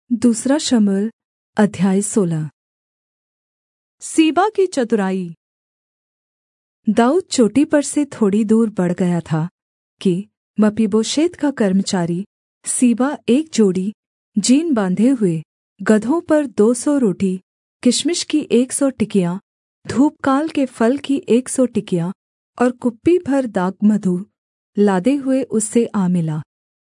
दूसरा शमूएल अध्याय 16। सीबा की चतुराई। दाऊद चोटी पर से थोड़ी दूर बढ़ गया था कि मपीबोशेत का कर्मचारी सीबा एक जोड़ी जीन बाँधे हुए गदहों पर 200 रोटी, किशमिश की 100 टिकियाँ, धूपकाल के फल की 100 टिकियाँ और कुप्पी भर दाखमधु लादे हुए उससे आ मिला।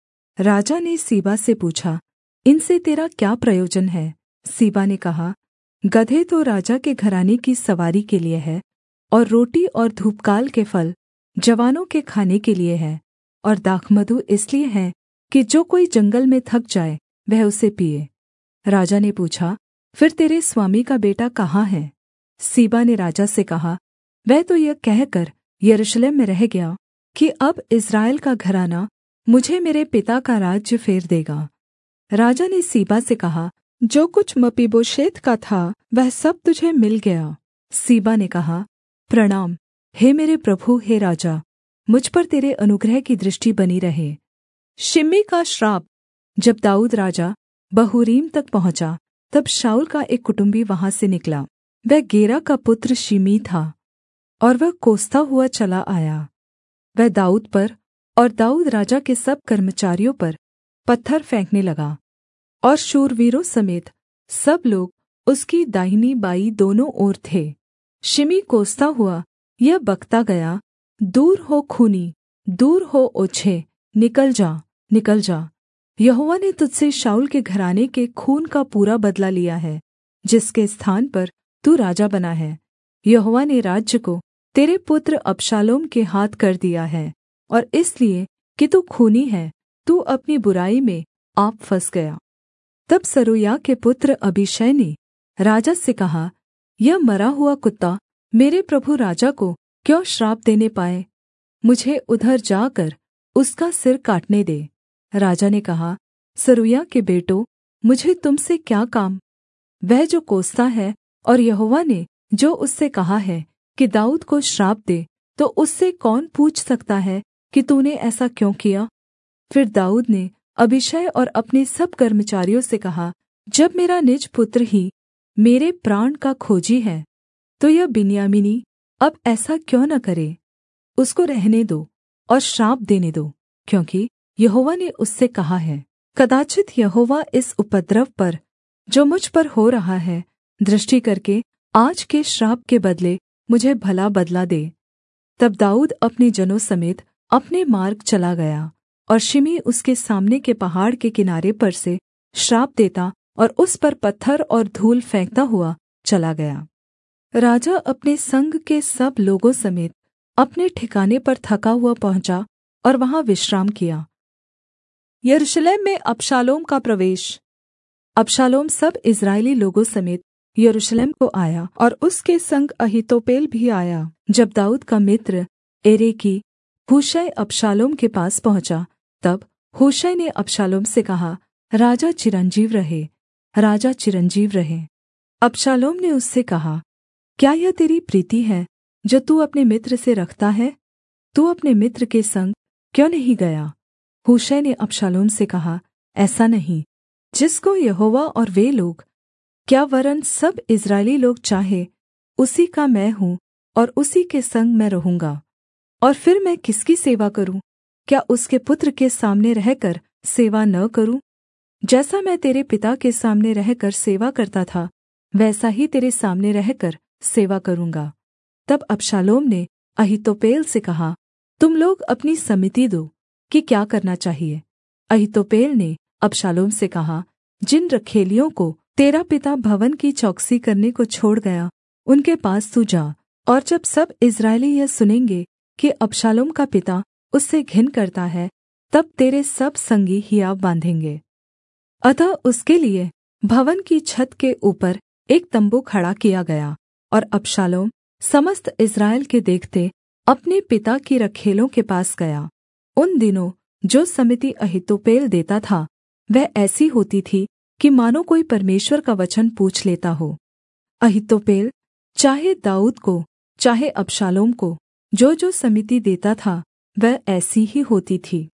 राजा ने सीबा से पूछा, इनसे तेरा क्या प्रयोजन है? सीबा ने कहा, गदहे तो राजा के घराने की सवारी के लिए है, और रोटी और धूपकाल के फल जवानों के खाने के लिए है, और दाखमधु इसलिए है कि जो कोई जंगल में थक जाए वह उसे पिए। राजा ने पूछा, फिर तेरे स्वामी का बेटा कहाँ है? सीबा ने राजा से कहा, वह तो यह कहकर यरूशलेम में रह गया कि अब इस्राएल का घराना मुझे मेरे पिता का राज्य फेर देगा। राजा ने सीबा से कहा, जो कुछ मपीबोशेत का था वह सब तुझे मिल गया। सीबा ने कहा, प्रणाम, हे मेरे प्रभु, हे राजा, मुझ पर तेरे अनुग्रह की दृष्टि बनी रहे। शिमी का श्राप। जब दाऊद राजा बहूरीम तक पहुँचा, तब शाऊल का एक कुटुम्बी वहाँ से निकला। वह गेरा का पुत्र शिमी था, और वह कोसता हुआ चला आया। वह दाऊद पर और दाऊद राजा के सब कर्मचारियों पर पत्थर फेंकने लगा, और शूरवीरों समेत सब लोग उसकी दाहिनी बाईं दोनों ओर थे। शिमी कोसता हुआ यह बकता गया, दूर हो खूनी, दूर हो ओछे, निकल जा, निकल जा। यहोवा ने तुझसे शाऊल के घराने के खून का पूरा बदला लिया है, जिसके स्थान पर तू राजा बना है। यहोवा ने राज्य को तेरे पुत्र अबशालोम के हाथ कर दिया है, और इसलिए कि तू खूनी है, तू अपनी बुराई में आप फँस गया। तब सरूयाह के पुत्र अबीशै ने राजा से कहा, यह मरा हुआ कुत्ता मेरे प्रभु राजा को क्यों श्राप देने पाए? मुझे उधर जाकर उसका सिर काटने दे। राजा ने कहा, सरूयाह के बेटों, मुझे तुम से क्या काम? वह जो कोसता है, और यहोवा ने जो उससे कहा है कि दाऊद को श्राप दे, तो उससे कौन पूछ सकता है कि तूने ऐसा क्यों किया? फिर दाऊद ने अबीशै और अपने सब कर्मचारियों से कहा, जब मेरा निज पुत्र ही मेरे प्राण का खोजी है, तो यह बिन्यामीनी अब ऐसा क्यों न करे? उसको रहने दो और श्राप देने दो, क्योंकि यहोवा ने उससे कहा है, कदाचित् यहोवा इस उपद्रव पर जो मुझ पर हो रहा है दृष्टि करके आज के श्राप के बदले मुझे भला बदला दे। तब दाऊद अपने जनों समेत अपने मार्ग चला गया, और शिमी उसके सामने के पहाड़ के किनारे पर से श्राप देता और उस पर पत्थर और धूल फेंकता हुआ चला गया। राजा अपने संग के सब लोगों समेत अपने ठिकाने पर थका हुआ पहुँचा और वहाँ विश्राम किया। यरूशलेम में अबशालोम का प्रवेश। अबशालोम सब इस्राएली लोगों समेत यरूशलेम को आया, और उसके संग अहीतोपेल भी आया। जब दाऊद का मित्र एरेकी हूशै अबशालोम के पास पहुँचा, तब हूशै ने अबशालोम से कहा, राजा चिरंजीव रहे, राजा चिरंजीव रहे। अबशालोम ने उससे कहा, क्या यह तेरी प्रीति है जो तू अपने मित्र से रखता है? तू अपने मित्र के संग क्यों नहीं गया? हूशै ने अबशालोम से कहा, ऐसा नहीं, जिसको यहोवा और वे लोग, क्या वरन् सब इस्राएली लोग चाहे, उसी का मैं हूँ, और उसी के संग मैं रहूँगा। और फिर मैं किसकी सेवा करूँ? क्या उसके पुत्र के सामने रहकर सेवा न करूँ? जैसा मैं तेरे पिता के सामने रहकर सेवा करता था, वैसा ही तेरे सामने रहकर सेवा करूँगा। तब अबशालोम ने अहीतोपेल से कहा, तुम लोग अपनी सम्मति दो कि क्या करना चाहिए। अहीतोपेल ने अबशालोम से कहा, जिन रखैलियों को तेरा पिता भवन की चौकसी करने को छोड़ गया, उनके पास तू जा, और जब सब इस्राएली यह सुनेंगे कि अबशालोम का पिता उससे घिन करता है, तब तेरे सब संगी हियाव बाँधेंगे। अतः उसके लिए भवन की छत के ऊपर एक तम्बू खड़ा किया गया, और अबशालोम समस्त इस्राएल के देखते अपने पिता की रखैलों के पास गया। उन दिनों जो सम्मति अहीतोपेल देता था, वह ऐसी होती थी कि मानो कोई परमेश्वर का वचन पूछ लेता हो। अहीतोपेल चाहे दाऊद को चाहे अबशालोम को जो सम्मति देता था, वह ऐसी ही होती थी।